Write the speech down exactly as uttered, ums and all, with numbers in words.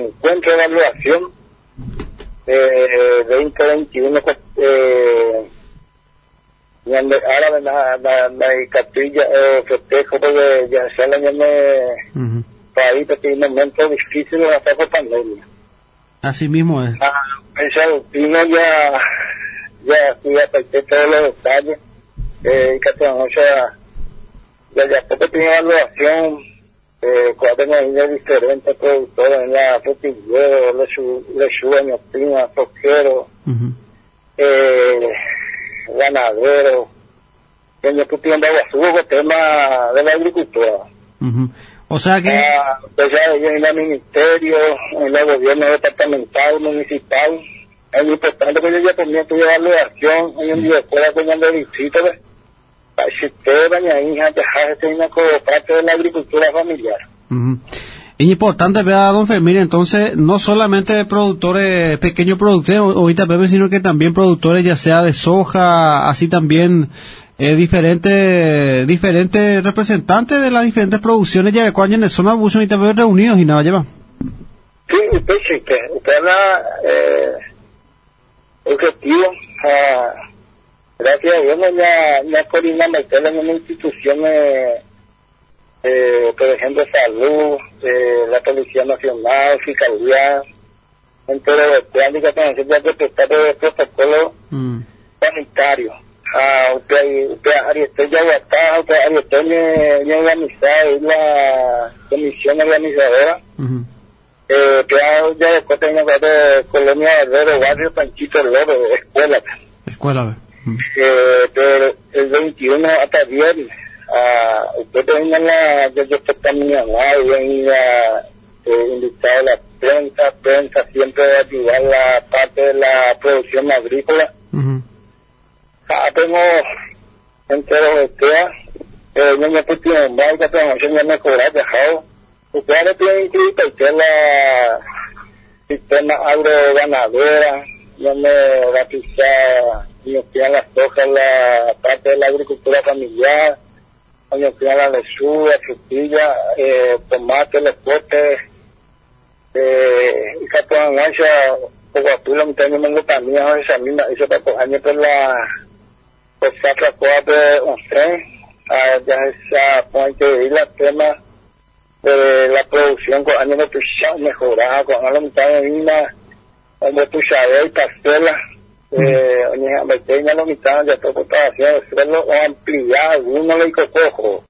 encuentro de evaluación eh, veinte veintiuno, eh, donde ahora la, la, la capilla eh, festejo porque ya se le llame país porque hay momentos difíciles de hacer por pandemia. Así mismo es. Ah, ese último ya ya fui a aparté todos los detalles eh, que tenemos ya ya ya poco tenía evaluación eh, cuatro medidas diferentes productores en la frutillero, lechuga, ñotina, toquero, uh-huh. eh, ganadero, en el tiempo de el tema de la agricultura. Uh-huh. O sea que... Ah, pues ya en el ministerio, en el gobierno departamental, municipal, es muy importante que yo ya comienzo de evaluación en el director con el distrito, si usted, doña hija, dejar de ser como parte de la agricultura familiar. Uh-huh. Es importante ver a don Fermín, entonces, no solamente productores, pequeños productores, ahorita bebé, sino que también productores ya sea de soja, así también eh, diferentes diferentes representantes de las diferentes producciones ya de cuando en la zona buzo ahorita bebé reunidos y nada lleva. Sí, usted sí, que usted habla eh, objetivo, uh, gracias a Dios, ya, ya coordinamos en una institución eh, Eh, por ejemplo, salud, eh, la Policía Nacional, Fiscalía, entre los pláticas que nosotros respetar el protocolo mm. sanitario. Ah, usted, usted, Ariestel ya Guatá, usted, Ariestel ya organizada, es la comisión organizadora. Uh-huh. Eh, que ya después tengo de Colonia Herrero, Barrio Panchito Loro, escuela. Escuela, uh-huh. eh, pero el veintiuno hasta viernes. Uh, usted tenía la, yo, yo también y venía eh, invitado a la prensa, prensa siempre de ayudar la parte de la producción agrícola. Uh-huh. Ah, tengo entero detea, eh, yo me puse en barca, pero yo me mejoré, dejado. Usted ahora tiene inscrito usted la sistema agroganadera, yo me baptizaba, y me tiran las hojas, la parte de la agricultura familiar. Cuando fui a la lechuga, frutilla, eh, tomate, lepote, eh, y capaz ancha, poco a tú lo que tengo en también, esa misma, esa poco año por la, por sacar cuatro de un tren, ya esa puente de la tema de la producción con años de tu chao mejorada, con años de mitad de vida, como tu chave y pastela, eh, oye, me tengo la mitad, ya todo está haciendo, hacerlo ampliar, uno le cojo.